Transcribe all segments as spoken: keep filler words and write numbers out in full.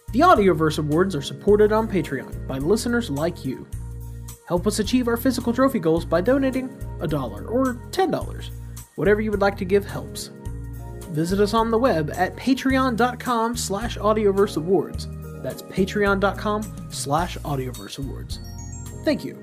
The Audioverse Awards are supported on Patreon by listeners like you. Help us achieve our physical trophy goals by donating a dollar or ten dollars. Whatever you would like to give helps. Visit us on the web at patreon.com slash audioverse awards. That's patreon.com slash audioverse awards. Thank you.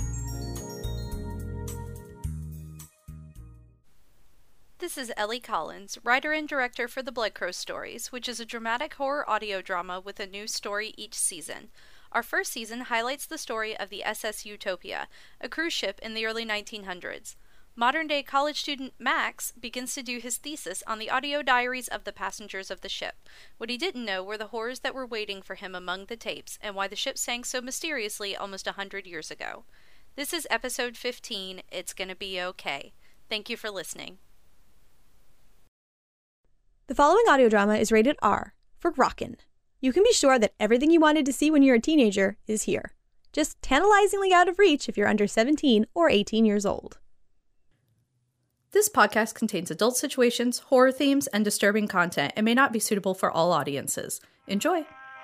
This is Ellie Collins, writer and director for The Bloodcrow Stories, which is a dramatic horror audio drama with a new story each season. Our first season highlights the story of the S S Utopia, a cruise ship in the early nineteen hundreds. Modern-day college student Max begins to do his thesis on the audio diaries of the passengers of the ship. What he didn't know were the horrors that were waiting for him among the tapes, and why the ship sank so mysteriously almost a hundred years ago. This is episode fifteen, It's Gonna Be Okay. Thank you for listening. The following audio drama is rated R, for Rockin'. You can be sure that everything you wanted to see when you were a teenager is here. Just tantalizingly out of reach if you're under seventeen or eighteen years old. This podcast contains adult situations, horror themes, and disturbing content and may not be suitable for all audiences. Enjoy!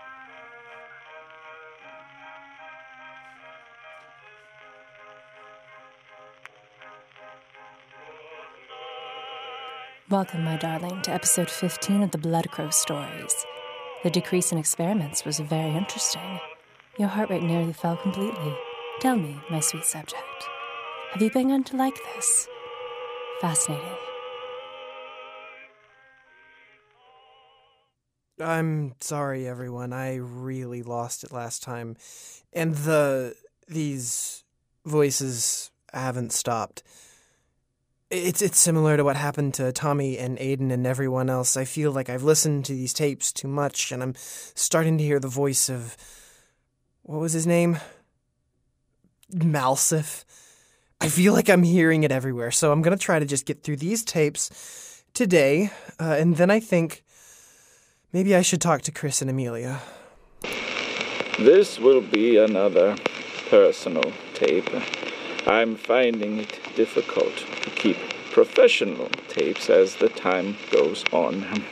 Welcome, my darling, to episode fifteen of the Bloodcrow Stories. The decrease in experiments was very interesting. Your heart rate nearly fell completely. Tell me, my sweet subject, have you begun to like this? Fascinating. I'm sorry, everyone. I really lost it last time. And the... these voices haven't stopped. It's it's similar to what happened to Tommy and Aiden and everyone else. I feel like I've listened to these tapes too much, and I'm starting to hear the voice of... what was his name? Malsif. I feel like I'm hearing it everywhere, so I'm going to try to just get through these tapes today, uh, and then I think maybe I should talk to Chris and Amelia. This will be another personal tape. I'm finding it difficult to keep professional tapes as the time goes on.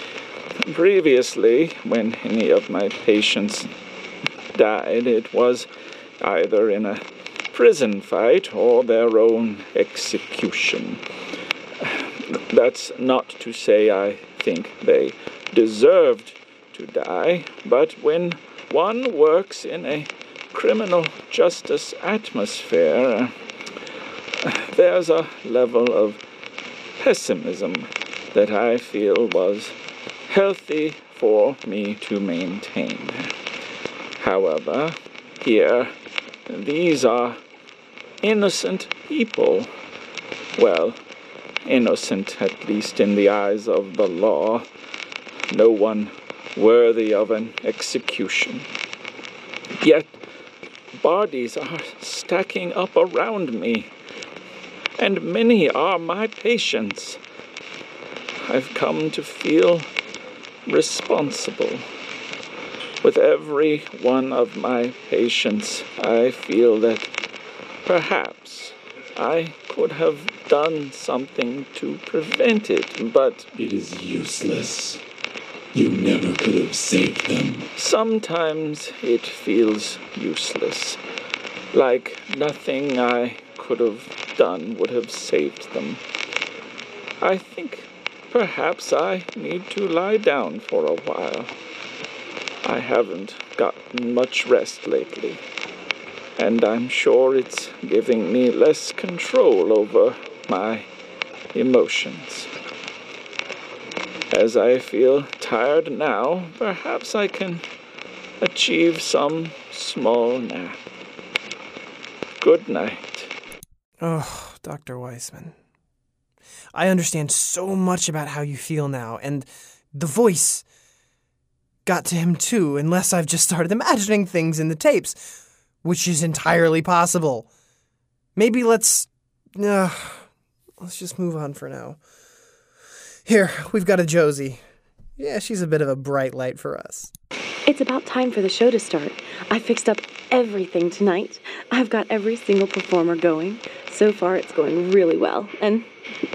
Previously, when any of my patients died, it was either in a prison fight or their own execution. That's not to say I think they deserved to die, but when one works in a criminal justice atmosphere, there's a level of pessimism that I feel was healthy for me to maintain. However, here, these are innocent people. Well, innocent at least in the eyes of the law. No one worthy of an execution. Yet, bodies are stacking up around me, and many are my patients. I've come to feel responsible. With every one of my patients, I feel that perhaps I could have done something to prevent it, but... It is useless. You never could have saved them. Sometimes it feels useless. Like nothing I could have done would have saved them. I think perhaps I need to lie down for a while. I haven't gotten much rest lately, and I'm sure it's giving me less control over my emotions. As I feel tired now, perhaps I can achieve some small nap. Good night. Oh, Doctor Weissman. I understand so much about how you feel now, and the voice got to him too, unless I've just started imagining things in the tapes, which is entirely possible. Maybe let's... Uh, let's just move on for now. Here, we've got a Josie. Yeah, she's a bit of a bright light for us. It's about time for the show to start. I fixed up everything tonight. I've got every single performer going. So far, it's going really well. And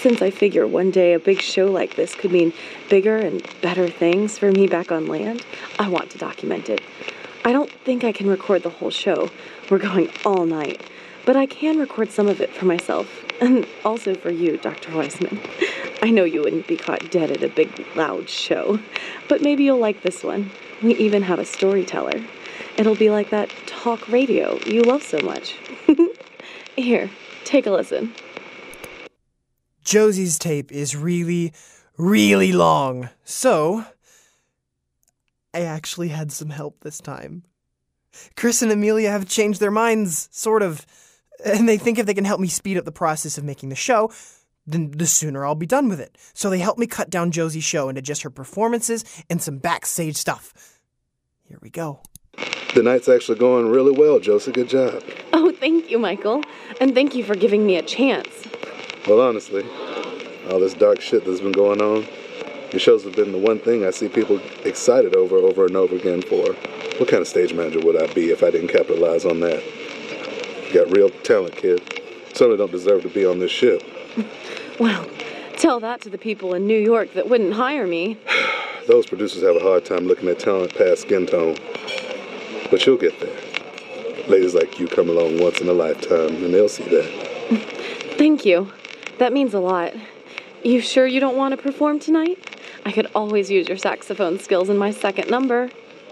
Since I figure one day a big show like this could mean bigger and better things for me back on land, I want to document it. I don't think I can record the whole show. We're going all night. But I can record some of it for myself. And also for you, Doctor Weissman. I know you wouldn't be caught dead at a big, loud show. But maybe you'll like this one. We even have a storyteller. It'll be like that talk radio you love so much. Here, take a listen. Josie's tape is really, really long. So, I actually had some help this time. Chris and Amelia have changed their minds, sort of. And they think if they can help me speed up the process of making the show, then the sooner I'll be done with it. So they helped me cut down Josie's show into just her performances and some backstage stuff. Here we go. The night's actually going really well, Josie. Good job. Oh, thank you, Michael. And thank you for giving me a chance. Well, honestly, all this dark shit that's been going on, your shows have been the one thing I see people excited over over and over again for. What kind of stage manager would I be if I didn't capitalize on that? You got real talent, kid. Certainly don't deserve to be on this ship. Well, tell that to the people in New York that wouldn't hire me. Those producers have a hard time looking at talent past skin tone. But you'll get there. Ladies like you come along once in a lifetime, and they'll see that. Thank you. That means a lot. You sure you don't want to perform tonight? I could always use your saxophone skills in my second number.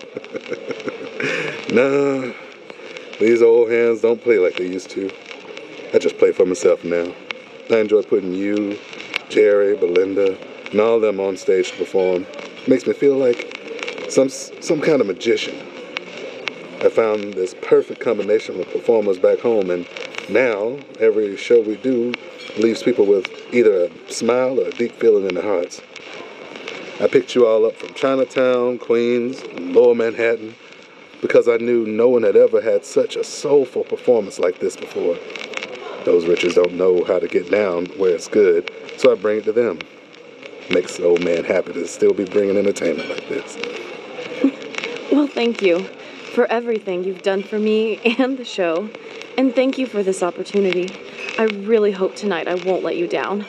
Nah, these old hands don't play like they used to. I just play for myself now. I enjoy putting you, Jerry, Belinda, and all of them on stage to perform. It makes me feel like some some kind of magician. I found this perfect combination of performers back home, and now every show we do leaves people with either a smile or a deep feeling in their hearts. I picked you all up from Chinatown, Queens, and Lower Manhattan because I knew no one had ever had such a soulful performance like this before. Those Richards don't know how to get down where it's good, so I bring it to them. Makes the old man happy to still be bringing entertainment like this. Well, thank you for everything you've done for me and the show. And thank you for this opportunity. I really hope tonight I won't let you down.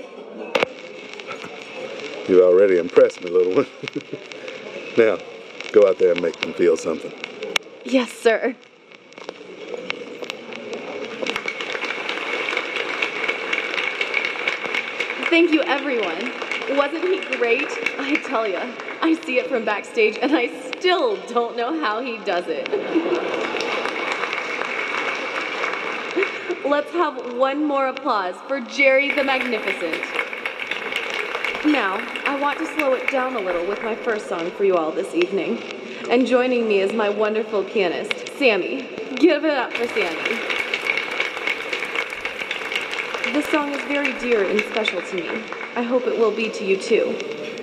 You already impressed me, little one. Now, go out there and make them feel something. Yes, sir. Thank you, everyone. Wasn't he great? I tell ya, I see it from backstage, and I still don't know how he does it. Let's have one more applause for Jerry the Magnificent. Now, I want to slow it down a little with my first song for you all this evening. And joining me is my wonderful pianist, Sammy. Give it up for Sammy. This song is very dear and special to me. I hope it will be to you too.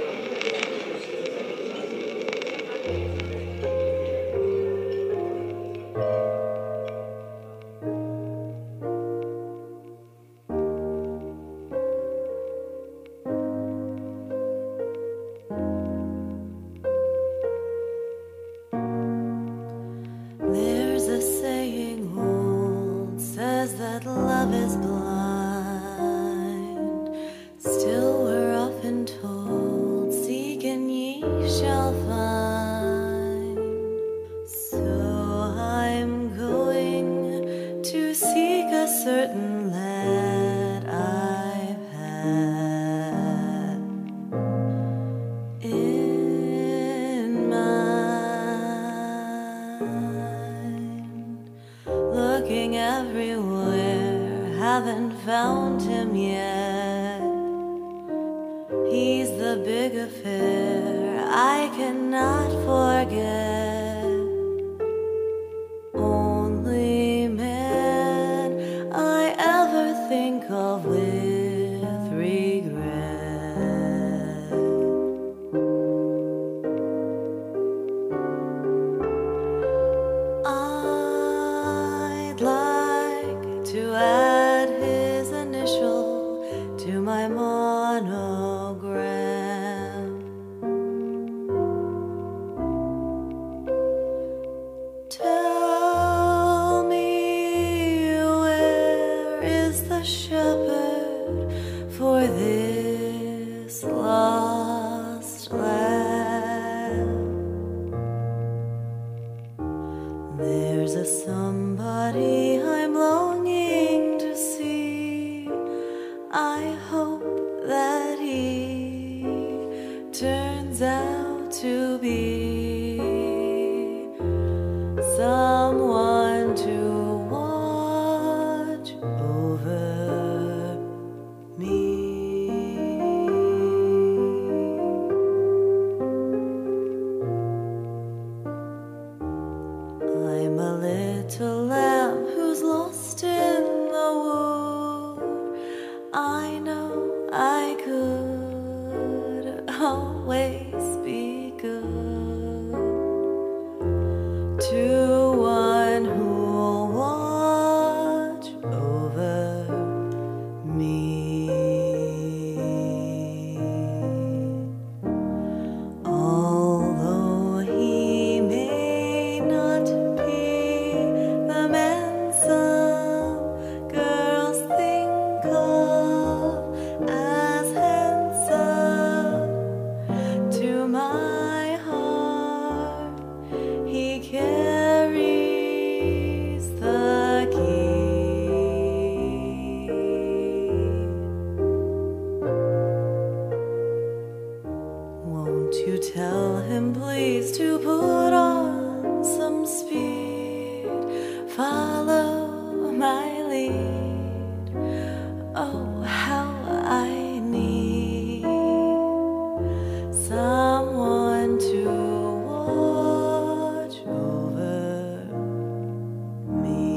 There's a saying old, says that love is blind. Still we're often told, seek and ye shall find. So I'm going to seek a certain lad I've had in mind. Looking everywhere, haven't found him yet. He's the big affair I cannot forget. Only man I ever think of with regret. I'd like to add his initial to my monogram. the somebody I'm longing to see. I hope that he turns out to be someone to watch over me. I'm a little lamb who's lost in the wood. I know I could always be good to one who'll watch over me. Although he may not be the man some girls think of as handsome, to my heart he carries the key. Won't you tell him please to put on some speed, follow my lead? Oh, how I need someone to watch over me.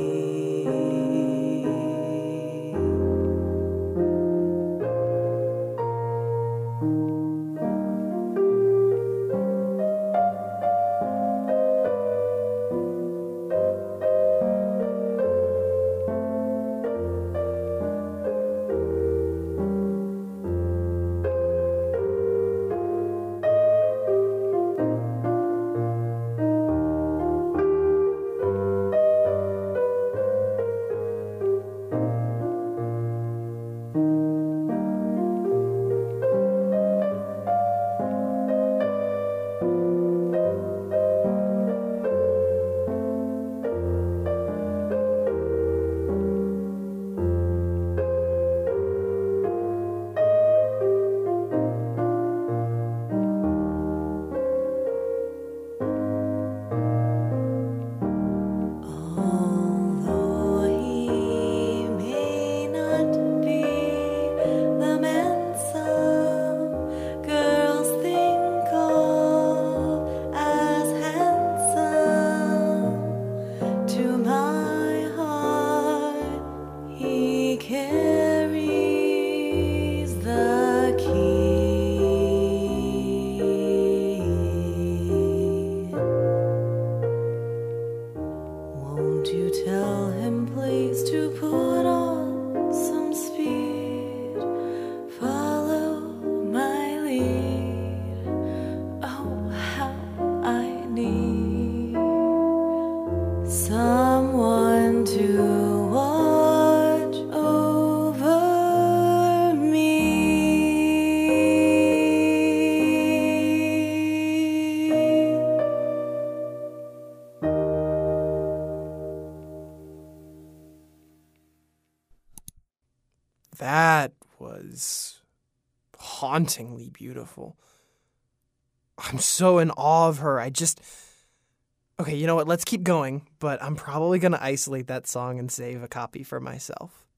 Although he may not be the man some girls think of as handsome, to my heart he carries the key. Won't you tell him please to put on some speed, follow my lead? Oh, how I need someone to watch over me. That was hauntingly beautiful. I'm so in awe of her. I just... Okay, you know what? Let's keep going, but I'm probably going to isolate that song and save a copy for myself.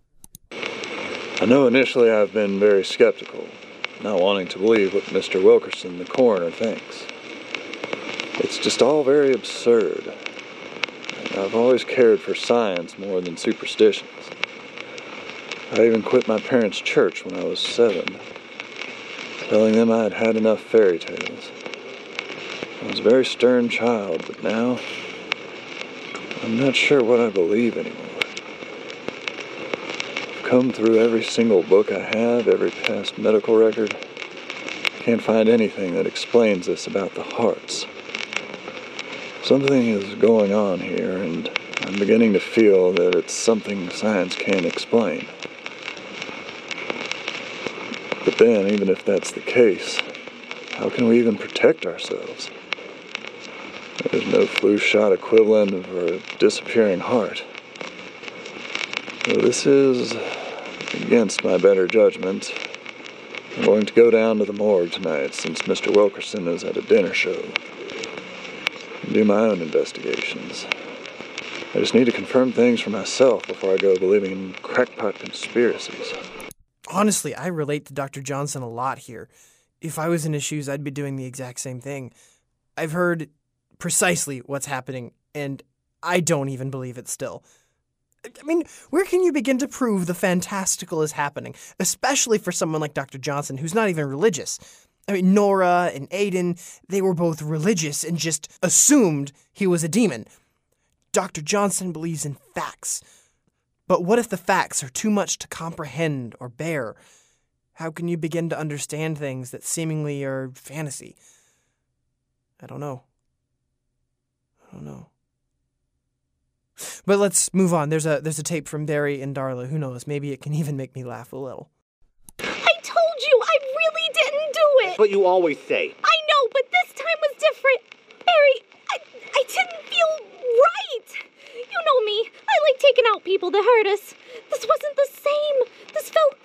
I know initially I've been very skeptical, not wanting to believe what Mister Wilkerson, the coroner, thinks. It's just all very absurd. And I've always cared for science more than superstitions. I even quit my parents' church when I was seven, telling them I had had enough fairy tales. I was a very stern child, but now I'm not sure what I believe anymore. I've come through every single book I have, every past medical record. Can't find anything that explains this about the hearts. Something is going on here, and I'm beginning to feel that it's something science can't explain. But then, even if that's the case, how can we even protect ourselves? There's no flu shot equivalent for a disappearing heart. So this is against my better judgment. I'm going to go down to the morgue tonight since Mister Wilkerson is at a dinner show. Do my own investigations. I just need to confirm things for myself before I go believing in crackpot conspiracies. Honestly, I relate to Doctor Johnson a lot here. If I was in his shoes, I'd be doing the exact same thing. I've heard precisely what's happening, and I don't even believe it still. I mean, where can you begin to prove the fantastical is happening, especially for someone like Doctor Johnson, who's not even religious? I mean, Nora and Aiden, they were both religious and just assumed he was a demon. Doctor Johnson believes in facts. But what if the facts are too much to comprehend or bear? How can you begin to understand things that seemingly are fantasy? I don't know. I don't know. But let's move on. There's a there's a tape from Barry and Darla. Who knows? Maybe it can even make me laugh a little. I told you, I really didn't do it. That's what you always say. I know, but this time was different. Barry, I, I didn't feel right. You know me. I like taking out people that hurt us. This wasn't the same. This felt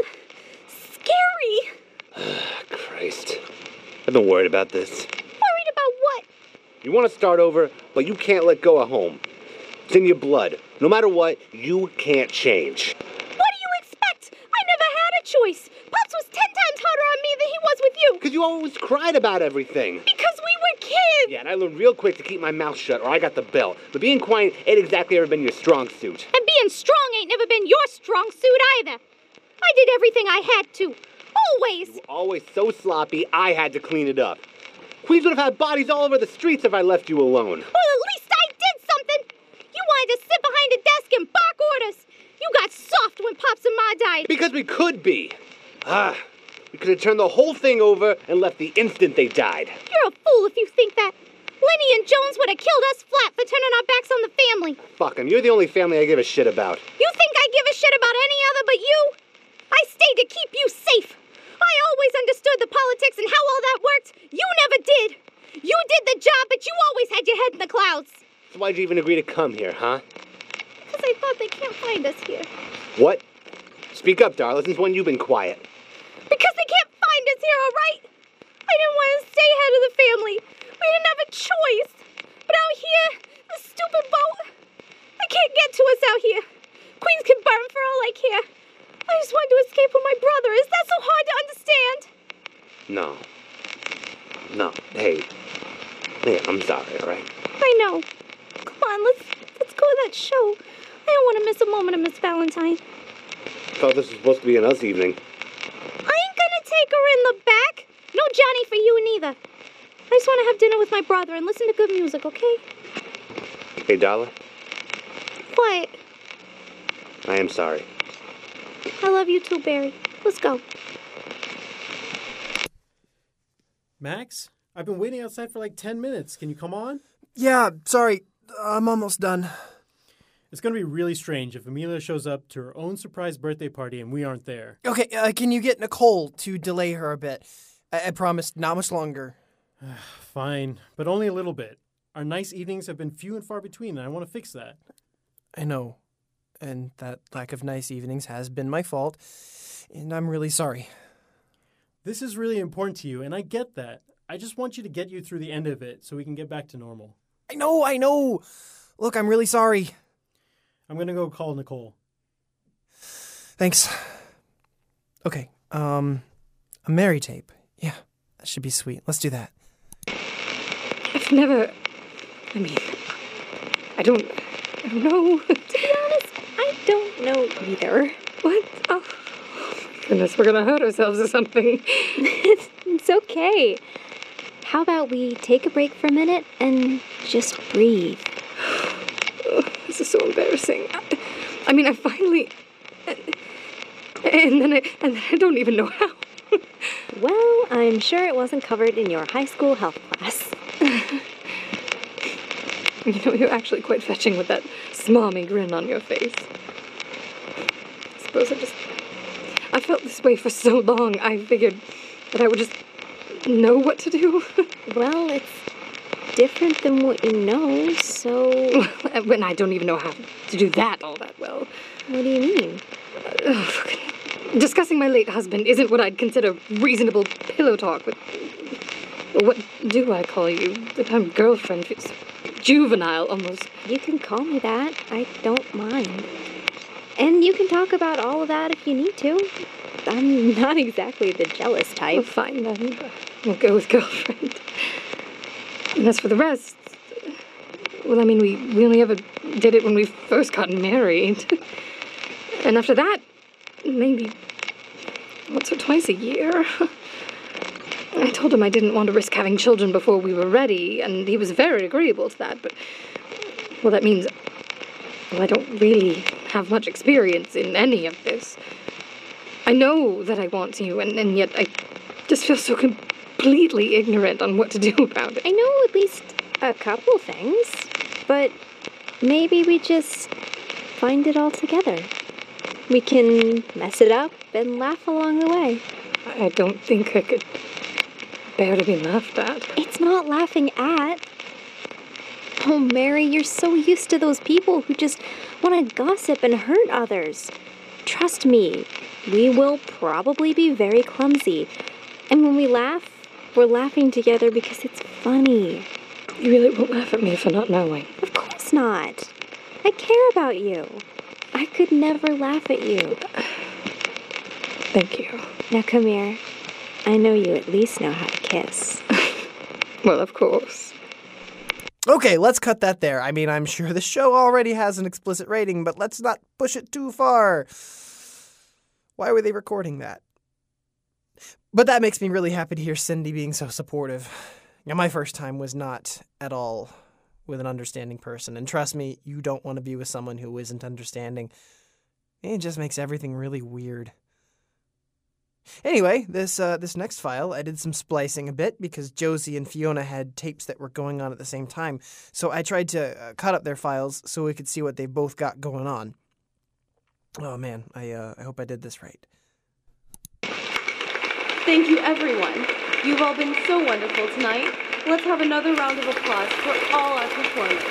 scary. Christ. I've been worried about this. Worried about what? You want to start over, but you can't let go of home. It's in your blood. No matter what, you can't change. What do you expect? I never had a choice. Pops was ten times harder on me than he was with you. Because you always cried about everything. Because we were kids. Yeah, and I learned real quick to keep my mouth shut or I got the belt. But being quiet ain't exactly ever been your strong suit. And being strong ain't never been your strong suit either. I did everything I had to. Always. You were always so sloppy, I had to clean it up. Queens would have had bodies all over the streets if I left you alone. Well, at least I did something. You wanted to sit behind a desk and bark orders. You got soft when Pops and Ma died. Because we could be. Ah, we could have turned the whole thing over and left the instant they died. You're a fool if you think that. Lenny and Jones would have killed us flat for turning our backs on the family. Fuck them. You're the only family I give a shit about. You think I give a shit about any other but you? I stayed to keep you safe. I always understood the politics and how all that worked. You never did. You did the job, but you always had your head in the clouds. So why'd you even agree to come here, huh? Because I thought they can't find us here. What? Speak up, Darla, since when you've been quiet. Because they can't find us here, all right? I didn't want to stay head of the family. We didn't have a choice. But out here, the stupid boat, they can't get to us out here. Queens can burn for all I care. I just wanted to escape with my brother. Is that so hard to understand? No. No. Hey. Hey, I'm sorry, all right? I know. Come on, let's let's go to that show. I don't want to miss a moment of Miss Valentine. I thought this was supposed to be an us evening. I ain't gonna take her in the back. No Johnny for you neither. I just want to have dinner with my brother and listen to good music, okay? Hey, Darla. What? I am sorry. I love you too, Barry. Let's go. Max, I've been waiting outside for like ten minutes. Can you come on? Yeah, sorry. I'm almost done. It's going to be really strange if Amelia shows up to her own surprise birthday party and we aren't there. Okay, uh, can you get Nicole to delay her a bit? I, I promise, not much longer. Fine, but only a little bit. Our nice evenings have been few and far between, and I want to fix that. I know. And that lack of nice evenings has been my fault, and I'm really sorry. This is really important to you, and I get that. I just want you to get you through the end of it so we can get back to normal. I know, I know. Look, I'm really sorry. I'm going to go call Nicole. Thanks. Okay, um, a Mary tape. Yeah, that should be sweet. Let's do that. I've never... I mean, I don't... I don't know. To be honest, I don't know either. What? Oh, goodness, we're gonna hurt ourselves or something. it's, it's okay. How about we take a break for a minute and just breathe? Oh, this is so embarrassing. I, I mean, I finally... And then I, and then I don't even know how. Well, I'm sure it wasn't covered in your high school health class. You know, you're actually quite fetching with that smarmy grin on your face. I suppose I just... I felt this way for so long, I figured that I would just know what to do. Well, it's different than what you know, so... When I don't even know how to do that all that well. What do you mean? Uh, discussing my late husband isn't what I'd consider reasonable pillow talk with... What do I call you? The term girlfriend feels juvenile, almost. You can call me that. I don't mind. And you can talk about all of that if you need to. I'm not exactly the jealous type. Well, fine then. We'll go with girlfriend. And as for the rest, well, I mean, we, we only ever did it when we first got married. And after that, maybe once or twice a year. I told him I didn't want to risk having children before we were ready, and he was very agreeable to that, but, well, that means, well, I don't really have much experience in any of this. I know that I want you, and, and yet I just feel so completely ignorant on what to do about it. I know at least a couple things, but maybe we just find it all together. We can mess it up and laugh along the way. I don't think I could bear to be laughed at. It's not laughing at. Oh, Mary, you're so used to those people who just want to gossip and hurt others. Trust me, we will probably be very clumsy. And when we laugh, we're laughing together because it's funny. You really won't laugh at me for not knowing? Of course not. I care about you. I could never laugh at you. Thank you. Now come here. I know you at least know how to kiss. Well, of course. Okay, let's cut that there. I mean, I'm sure the show already has an explicit rating, but let's not push it too far. Why were they recording that? But that makes me really happy to hear Cindy being so supportive. Now, my first time was not at all with an understanding person, and trust me, you don't want to be with someone who isn't understanding. It just makes everything really weird. Anyway, this uh, this next file, I did some splicing a bit because Josie and Fiona had tapes that were going on at the same time. So I tried to uh, cut up their files so we could see what they both got going on. Oh man, I uh, I hope I did this right. Thank you, everyone. You've all been so wonderful tonight. Let's have another round of applause for all our performers.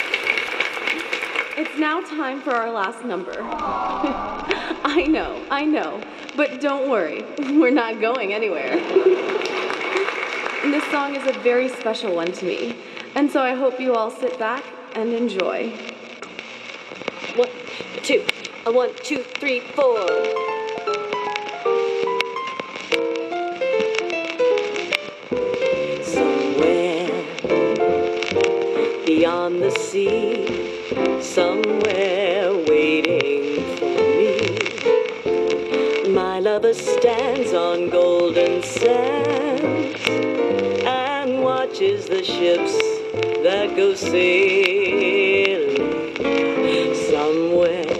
It's now time for our last number. I know, I know, but don't worry, we're not going anywhere. This song is a very special one to me, and so I hope you all sit back and enjoy. One, two, a one, two, three, four. Somewhere beyond the sea, somewhere waiting for me, my lover stands on golden sands and watches the ships that go sailing. Somewhere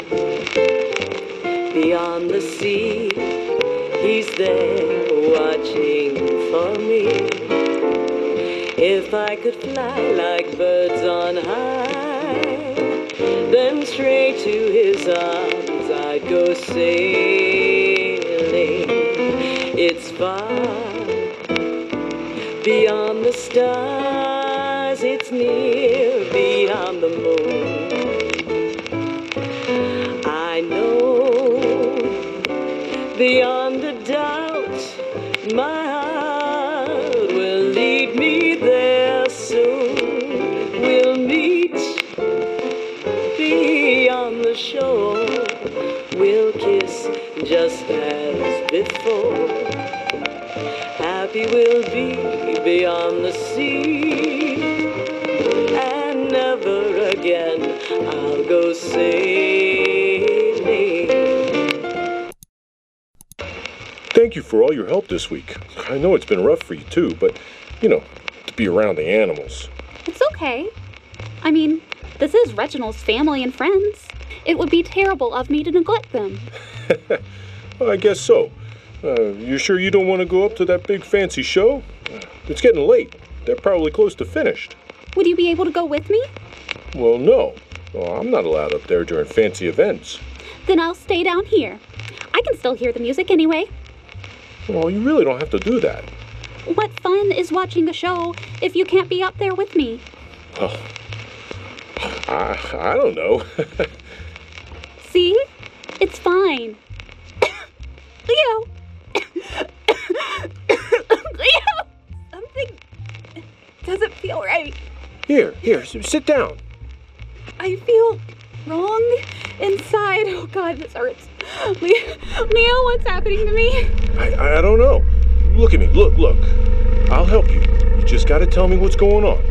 beyond the sea, he's there watching for me. If I could fly like birds on high, then straight to his arms I'd go sailing. It's far beyond the stars, it's near beyond the moon. I know beyond a doubt my heart will lead me there soon. We'll meet beyond the shore, we'll kiss just as before. Happy we'll be beyond the sea, and never again I'll go sailing. Thank you for all your help this week. I know it's been rough for you too, but, you know, to be around the animals. It's okay. I mean, this is Reginald's family and friends. It would be terrible of me to neglect them. Well, I guess so. Uh, you sure you don't want to go up to that big fancy show? Uh, it's getting late. They're probably close to finished. Would you be able to go with me? Well, no. Well, I'm not allowed up there during fancy events. Then I'll stay down here. I can still hear the music anyway. Well, you really don't have to do that. what fun is watching a show if you can't be up there with me? Oh, I, I don't know. See? It's fine. Leo! Leo! Something doesn't feel right. Here, here, s- sit down. I feel wrong inside. Oh God, this hurts. Leo, Leo, what's happening to me? I, I don't know. Look at me. Look, look. I'll help you. You just gotta tell me what's going on.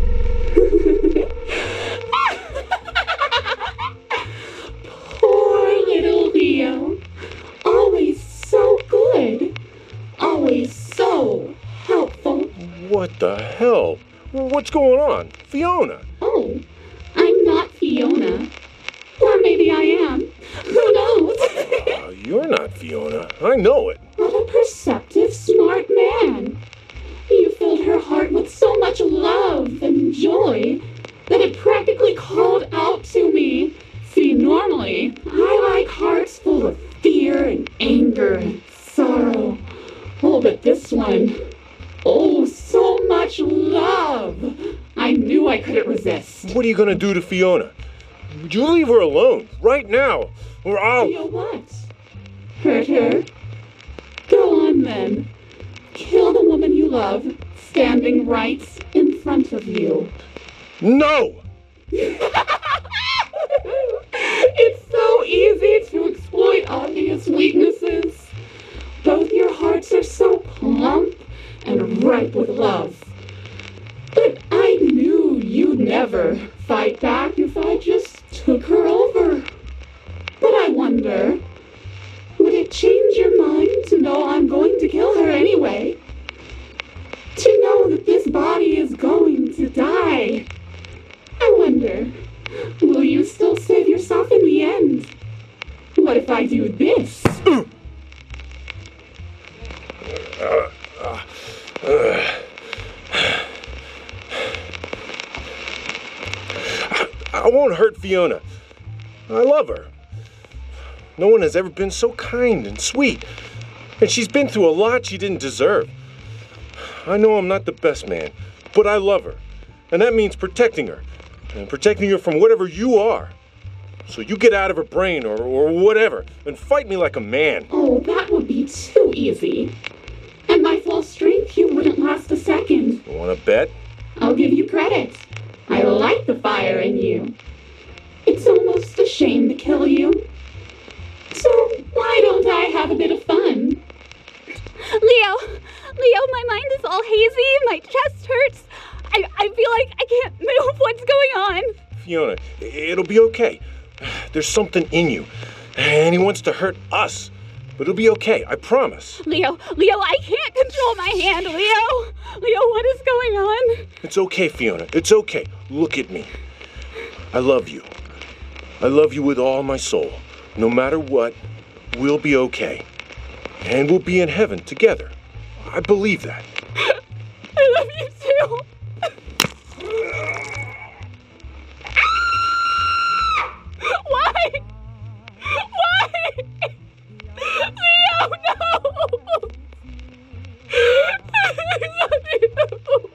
Poor little Leo. Always so good. Always so helpful. What the hell? What's going on? Fiona! Oh, I'm not Fiona. Or maybe I am. Who knows? Uh, you're not Fiona. I know it. What a perceptive, smart man. You filled her heart with so much love and joy that it practically called out to me. See, normally, I like hearts full of fear and anger and sorrow. Oh, but this one, oh, so much love. I knew I couldn't resist. What are you gonna do to Fiona? You leave her alone, right now, or I'll... You what? Hurt her? Go on then. Kill the woman you love, standing right in front of you. No! It's so easy to exploit obvious weaknesses. Both your hearts are so plump and ripe with love. But I knew you'd never fight back if I just took her over. But I wonder, would it change your mind to know I'm going to kill her anyway? To know that this body is going to die? I wonder, will you still save yourself in the end? What if I do this? Uh, uh, uh. I won't hurt Fiona. I love her. No one has ever been so kind and sweet. And she's been through a lot she didn't deserve. I know I'm not the best man, but I love her. And that means protecting her. And protecting her from whatever you are. So you get out of her brain or, or whatever and fight me like a man. Oh, that would be too easy. At my full strength, you wouldn't last a second. You want to bet? I'll give you credit. I like the fire in you. It's almost a shame to kill you. So why don't I have a bit of fun? Leo! Leo, my mind is all hazy, my chest hurts. I, I feel like I can't move. What's going on? Fiona, it'll be okay. There's something in you. And he wants to hurt us. But it'll be okay, I promise. Leo, Leo, I can't control my hand, Leo! Leo, what is going on? It's okay, Fiona. It's okay. Look at me. I love you. I love you with all my soul. No matter what, we'll be okay. And we'll be in heaven together. I believe that. I love you too. Why? Why? Leo, no! I love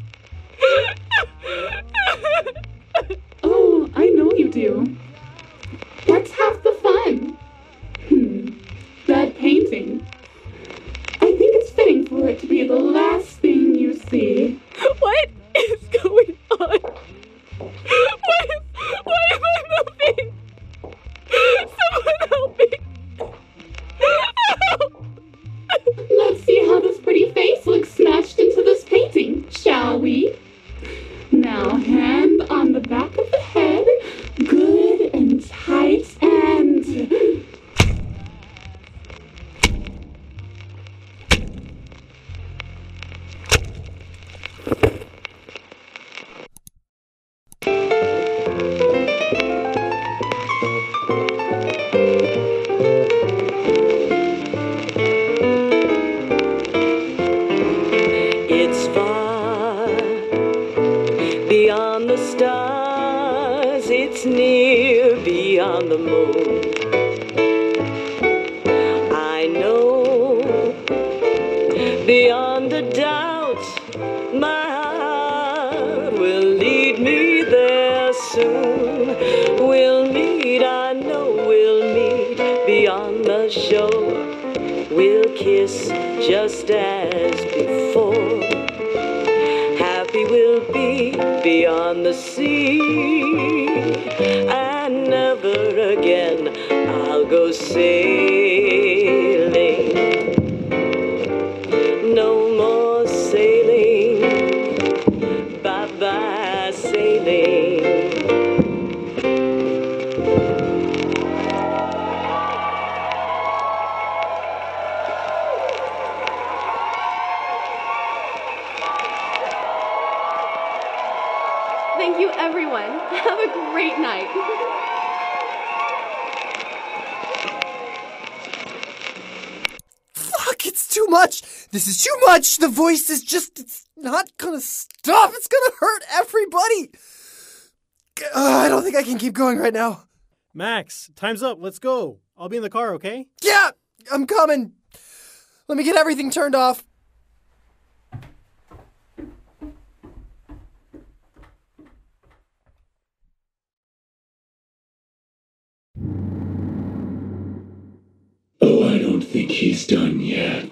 you. Oh, I know you do. What's half the fun? Hmm, that painting. I think it's fitting for it to be the last thing you see. What is going on? Why, why am I moving? Someone help me! Help! Let's see how this pretty face looks smashed into this painting, shall we? Now, hand on the back of the head, good and tight and... It's far beyond the stars, it's near beyond the moon. I know beyond the doubts road will lead me there soon. We'll meet, I know we'll meet beyond the shore. We'll kiss just as before. Happy we'll be beyond the sea, and never again I'll go sailing. No more sailing, bye-bye sailing. Thank you, everyone. Have a great night. Fuck, it's too much. This is too much. The voice is just, it's not gonna stop. It's gonna hurt everybody. Uh, I don't think I can keep going right now. Max, time's up. Let's go. I'll be in the car, okay? Yeah, I'm coming. Let me get everything turned off. Oh, I don't think he's done yet.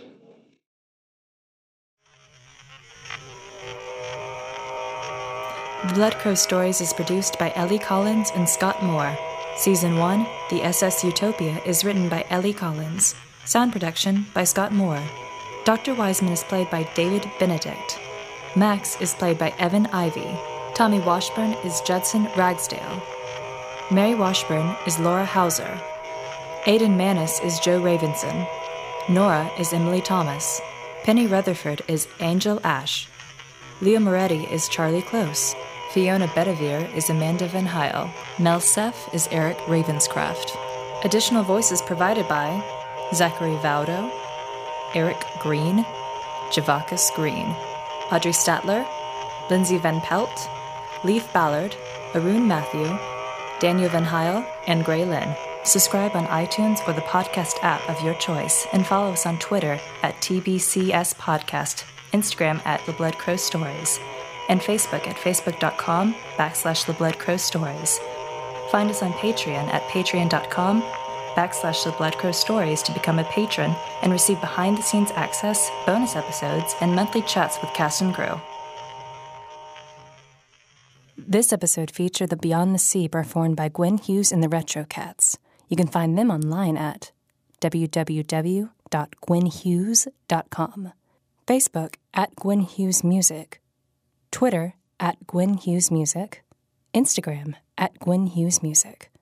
The Blood Crow Stories is produced by Ellie Collins and Scott Moore. Season one, The S S Utopia, is written by Ellie Collins. Sound production by Scott Moore. Doctor Wiseman is played by David Benedict. Max is played by Evan Ivey. Tommy Washburn is Judson Ragsdale. Mary Washburn is Laura Hauser. Aidan Manis is Joe Ravenson. Nora is Emily Thomas. Penny Rutherford is Angel Ash. Leo Moretti is Charlie Close. Fiona Bedivere is Amanda Van Heil. Mel Seff is Eric Ravenscraft. Additional voices provided by Zachary Vaudo, Eric Green, Javakis Green, Audrey Statler, Lindsay Van Pelt, Leaf Ballard, Arun Matthew, Daniel Van Heil, and Gray Lynn. Subscribe on iTunes or the podcast app of your choice, and follow us on Twitter at T B C S Podcast, Instagram at The Blood Crow Stories, and Facebook at facebook.com backslash The Blood Crow Stories. Find us on Patreon at patreon.com backslash The Blood Crow Stories to become a patron and receive behind-the-scenes access, bonus episodes, and monthly chats with cast and crew. This episode featured the Beyond the Sea performed by Gwen Hughes and the Retro Cats. You can find them online at w w w dot gwen hughes dot com, Facebook at Gwen Hughes Music, Twitter at Gwen Hughes Music, Instagram at Gwen Hughes Music.